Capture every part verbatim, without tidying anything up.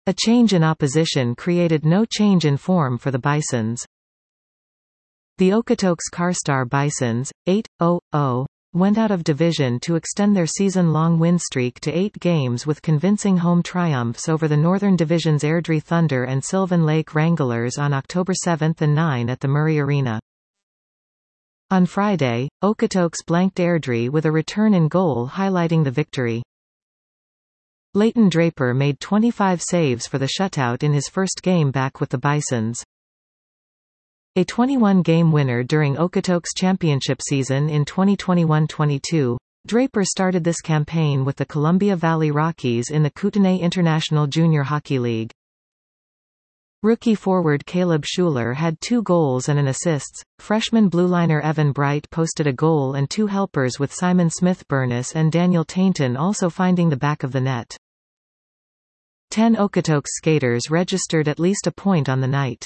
A change in opposition created no change in form for the Bisons. The Okotoks Karstar Bisons, eight oh oh, went out of division to extend their season-long win streak to eight games with convincing home triumphs over the Northern Division's Airdrie Thunder and Sylvan Lake Wranglers on October seventh and ninth at the Murray Arena. On Friday, Okotoks blanked Airdrie with a return in goal highlighting the victory. Leighton Draper made twenty-five saves for the shutout in his first game back with the Bisons. A twenty-one game winner during Okotoks championship season in twenty twenty-one twenty-two, Draper started this campaign with the Columbia Valley Rockies in the Kootenay International Junior Hockey League. Rookie forward Caleb Schuler had two goals and an assist. Freshman blueliner Evan Bright posted a goal and two helpers, with Simon Smith-Burness and Daniel Tainton also finding the back of the net. Ten Okotoks skaters registered at least a point on the night.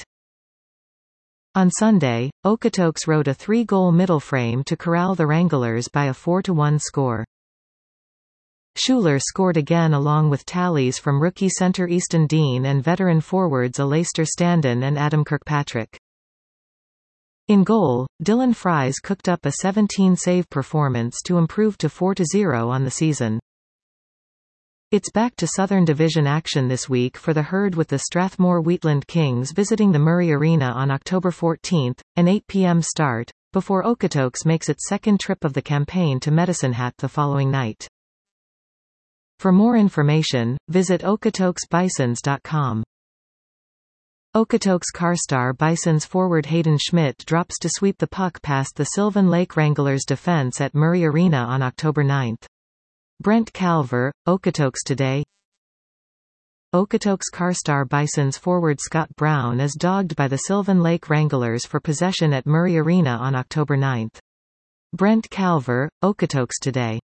On Sunday, Okotoks rode a three-goal middle frame to corral the Wranglers by a four to one score. Schuler scored again along with tallies from rookie center Easton Dean and veteran forwards Alastair Standen and Adam Kirkpatrick. In goal, Dylan Fries cooked up a seventeen-save performance to improve to four to zero on the season. It's back to Southern Division action this week for the Herd, with the Strathmore Wheatland Kings visiting the Murray Arena on October fourteenth, an eight p m start, before Okotoks makes its second trip of the campaign to Medicine Hat the following night. For more information, visit Okotoks Bisons dot com. Okotoks Karstar Bisons forward Hayden Schmidt drops to sweep the puck past the Sylvan Lake Wranglers defense at Murray Arena on October ninth. Brent Calver, Okotoks Today. Okotoks Karstar Bisons forward Scott Brown is dogged by the Sylvan Lake Wranglers for possession at Murray Arena on October ninth. Brent Calver, Okotoks Today.